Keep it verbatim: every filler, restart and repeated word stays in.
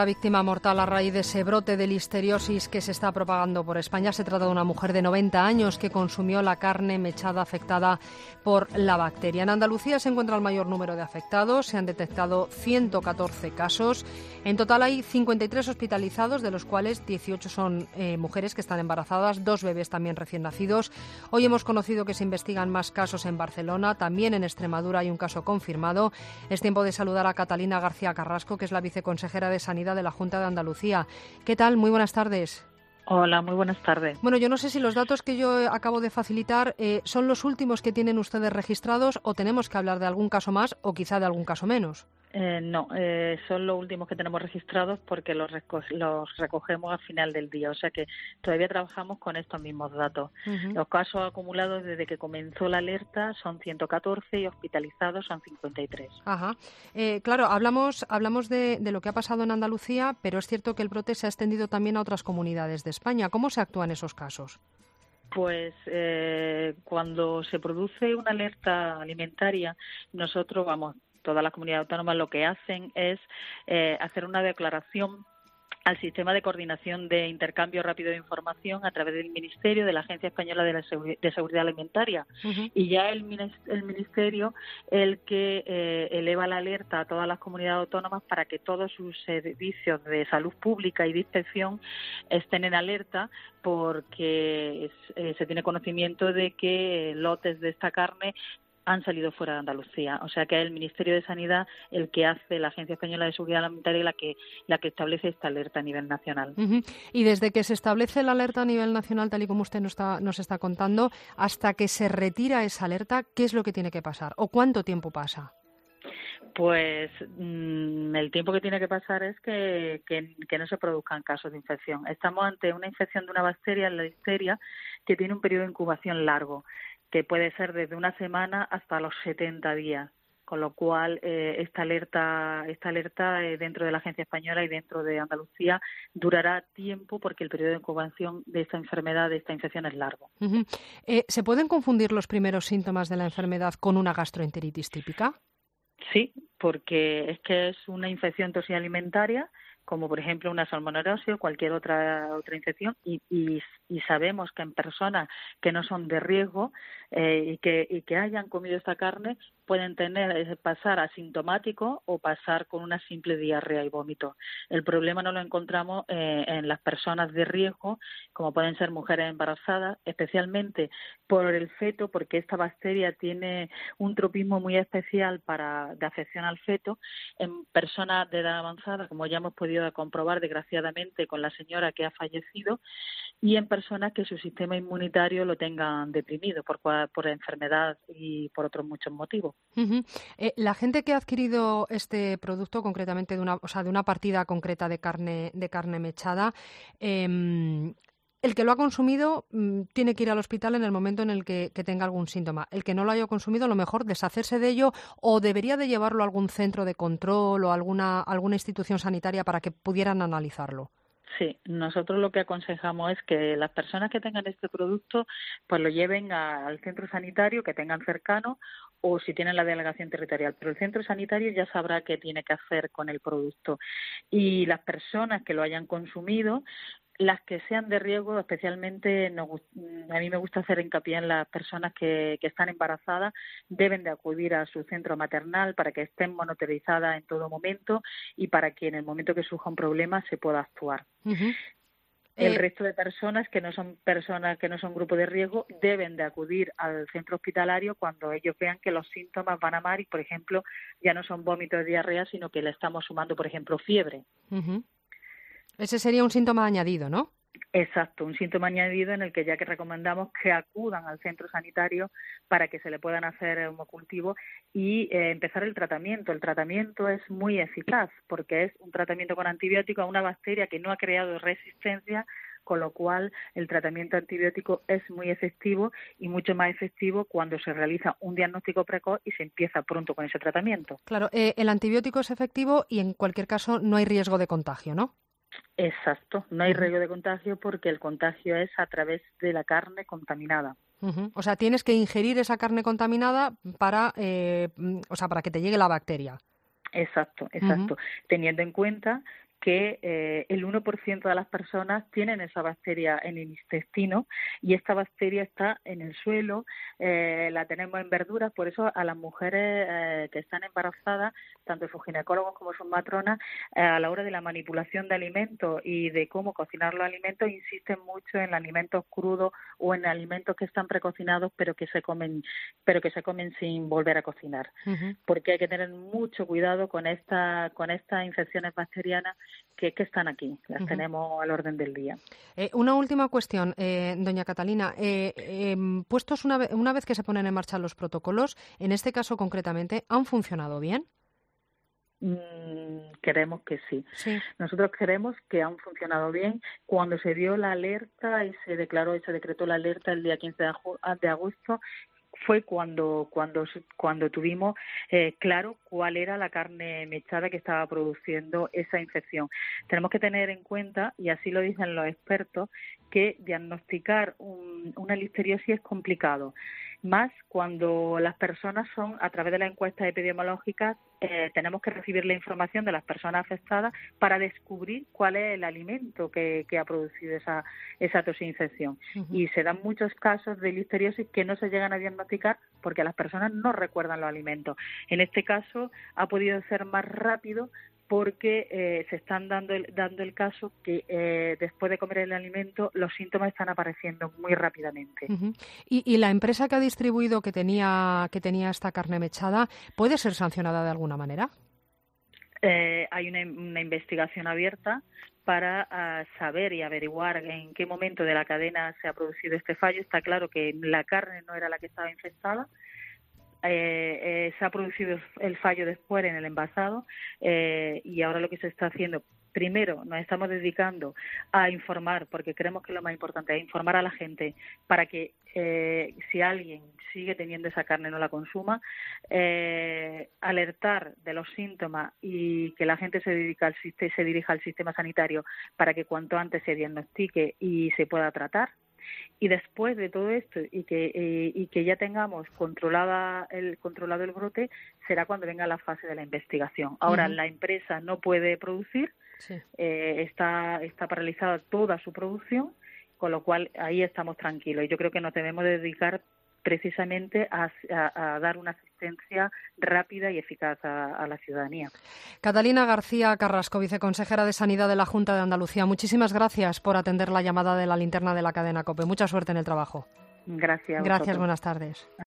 La víctima mortal a raíz de ese brote de listeriosis que se está propagando por España se trata de una mujer de noventa años que consumió la carne mechada afectada por la bacteria. En Andalucía se encuentra el mayor número de afectados, se han detectado ciento catorce casos. En total hay cincuenta y tres hospitalizados, de los cuales dieciocho son eh, mujeres que están embarazadas, dos bebés también recién nacidos. Hoy hemos conocido que se investigan más casos en Barcelona, también en Extremadura hay un caso confirmado. Es tiempo de saludar a Catalina García Carrasco, que es la viceconsejera de Sanidad de la Junta de Andalucía. ¿Qué tal? Muy buenas tardes. Hola, muy buenas tardes. Bueno, yo no sé si los datos que yo acabo de facilitar eh, son los últimos que tienen ustedes registrados o tenemos que hablar de algún caso más o quizá de algún caso menos. Eh, no, eh, son los últimos que tenemos registrados porque los, reco- los recogemos al final del día, o sea que todavía trabajamos con estos mismos datos. Uh-huh. Los casos acumulados desde que comenzó la alerta son ciento catorce y hospitalizados son cincuenta y tres. Ajá. Eh, claro, hablamos, hablamos de, de lo que ha pasado en Andalucía, pero es cierto que el brote se ha extendido también a otras comunidades de España. ¿Cómo se actúa en esos casos? Pues eh, cuando se produce una alerta alimentaria, nosotros vamos... Todas las comunidades autónomas lo que hacen es eh, hacer una declaración al sistema de coordinación de intercambio rápido de información a través del Ministerio, de la Agencia Española de, la Segur- de Seguridad Alimentaria. Uh-huh. Y ya el, el Ministerio el que eh, eleva la alerta a todas las comunidades autónomas para que todos sus servicios de salud pública y de inspección estén en alerta, porque es, eh, se tiene conocimiento de que lotes de esta carne han salido fuera de Andalucía. O sea que es el Ministerio de Sanidad el que hace, la Agencia Española de Seguridad Alimentaria, la que la que establece esta alerta a nivel nacional. Uh-huh. Y desde que se establece la alerta a nivel nacional, tal y como usted nos está, nos está contando, hasta que se retira esa alerta, ¿qué es lo que tiene que pasar? ¿O cuánto tiempo pasa? Pues mmm, el tiempo que tiene que pasar es que, que, que no se produzcan casos de infección. Estamos ante una infección de una bacteria, la listeria, que tiene un periodo de incubación largo, que puede ser desde una semana hasta los setenta días, con lo cual eh, esta alerta, esta alerta eh, dentro de la Agencia Española y dentro de Andalucía durará tiempo porque el periodo de incubación de esta enfermedad, de esta infección es largo. Uh-huh. Eh, ¿Se pueden confundir los primeros síntomas de la enfermedad con una gastroenteritis típica? Sí, porque es que es una infección toxicoalimentaria, como por ejemplo una salmonelosis o cualquier otra otra infección, y, y, y sabemos que en personas que no son de riesgo eh, y que y que hayan comido esta carne pueden tener pasar asintomático o pasar con una simple diarrea y vómito. El problema no lo encontramos eh, en las personas de riesgo, como pueden ser mujeres embarazadas, especialmente por el feto, porque esta bacteria tiene un tropismo muy especial para de afección al feto en personas de edad avanzada, como ya hemos podido comprobar desgraciadamente con la señora que ha fallecido, y en personas que su sistema inmunitario lo tengan deprimido por, por enfermedad y por otros muchos motivos. Uh-huh. Eh, la gente que ha adquirido este producto, concretamente de una, o sea, de una partida concreta de carne, de carne mechada, eh, el que lo ha consumido mmm, tiene que ir al hospital en el momento en el que, que tenga algún síntoma. El que no lo haya consumido, a lo mejor deshacerse de ello o debería de llevarlo a algún centro de control o alguna, alguna institución sanitaria para que pudieran analizarlo. Sí, nosotros lo que aconsejamos es que las personas que tengan este producto pues lo lleven a, al centro sanitario que tengan cercano o si tienen la delegación territorial, pero el centro sanitario ya sabrá qué tiene que hacer con el producto. Y las personas que lo hayan consumido, las que sean de riesgo, especialmente nos, a mí me gusta hacer hincapié en las personas que, que están embarazadas, deben de acudir a su centro maternal para que estén monitorizadas en todo momento y para que en el momento que surja un problema se pueda actuar. Uh-huh. El eh... resto de personas que no son personas que no son grupo de riesgo deben de acudir al centro hospitalario cuando ellos vean que los síntomas van a más y, por ejemplo, ya no son vómitos de diarrea, sino que le estamos sumando, por ejemplo, fiebre. Uh-huh. Ese sería un síntoma añadido, ¿no? Exacto, un síntoma añadido en el que ya que recomendamos que acudan al centro sanitario para que se le puedan hacer hemocultivo y eh, empezar el tratamiento. El tratamiento es muy eficaz porque es un tratamiento con antibiótico a una bacteria que no ha creado resistencia, con lo cual el tratamiento antibiótico es muy efectivo y mucho más efectivo cuando se realiza un diagnóstico precoz y se empieza pronto con ese tratamiento. Claro, eh, el antibiótico es efectivo y en cualquier caso no hay riesgo de contagio, ¿no? Exacto, no hay riesgo de contagio porque el contagio es a través de la carne contaminada. Uh-huh. O sea, tienes que ingerir esa carne contaminada para, eh, o sea, para que te llegue la bacteria. Exacto, exacto. Uh-huh. Teniendo en cuenta que eh, el uno por ciento de las personas tienen esa bacteria en el intestino y esta bacteria está en el suelo, eh, la tenemos en verduras, por eso a las mujeres eh, que están embarazadas, tanto sus ginecólogos como sus matronas, eh, a la hora de la manipulación de alimentos y de cómo cocinar los alimentos, insisten mucho en alimentos crudos o en alimentos que están precocinados pero que se comen, pero que se comen sin volver a cocinar, uh-huh. porque hay que tener mucho cuidado con esta, con estas infecciones bacterianas que, que están aquí, las uh-huh. tenemos al orden del día. Eh, una última cuestión, eh, doña Catalina. Eh, eh, puestos una, ve- una vez que se ponen en marcha los protocolos, en este caso concretamente, ¿han funcionado bien? Mm, queremos que sí. sí. Nosotros queremos que han funcionado bien. Cuando se dio la alerta y se declaró y se decretó la alerta el día quince de agosto, fue cuando cuando cuando tuvimos eh, claro cuál era la carne mechada que estaba produciendo esa infección. Tenemos que tener en cuenta, y así lo dicen los expertos, que diagnosticar un, una listeriosis es complicado, más cuando las personas son, a través de las encuestas epidemiológicas, eh, tenemos que recibir la información de las personas afectadas para descubrir cuál es el alimento que, que ha producido esa, esa toxinfección. Uh-huh. Y se dan muchos casos de listeriosis que no se llegan a diagnosticar porque las personas no recuerdan los alimentos. En este caso ha podido ser más rápido porque eh, se están dando el, dando el caso que eh, después de comer el alimento los síntomas están apareciendo muy rápidamente. Uh-huh. ¿Y, y la empresa que ha distribuido que tenía que tenía esta carne mechada puede ser sancionada de alguna manera? Eh, hay una, una investigación abierta para uh, saber y averiguar en qué momento de la cadena se ha producido este fallo. Está claro que la carne no era la que estaba infectada. Eh, eh, se ha producido el fallo después en el envasado eh, y ahora lo que se está haciendo, primero nos estamos dedicando a informar, porque creemos que lo más importante es informar a la gente para que eh, si alguien sigue teniendo esa carne no la consuma, eh, alertar de los síntomas y que la gente se dedica al, se dirija al sistema sanitario para que cuanto antes se diagnostique y se pueda tratar. Y después de todo esto y que eh, y que ya tengamos controlada el controlado el brote, será cuando venga la fase de la investigación. Ahora uh-huh. la empresa no puede producir, sí. eh, está está paralizada toda su producción, con lo cual ahí estamos tranquilos. Y yo creo que nos debemos dedicar precisamente a, a, a dar una asistencia rápida y eficaz a, a la ciudadanía. Catalina García Carrasco, viceconsejera de Sanidad de la Junta de Andalucía, muchísimas gracias por atender la llamada de la linterna de la cadena COPE. Mucha suerte en el trabajo. Gracias. Gracias, buenas tardes.